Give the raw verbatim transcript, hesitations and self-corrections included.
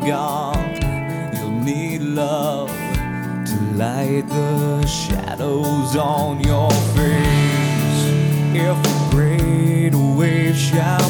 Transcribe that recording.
gone, you'll need love to light the shadows on your face. If a great wave shall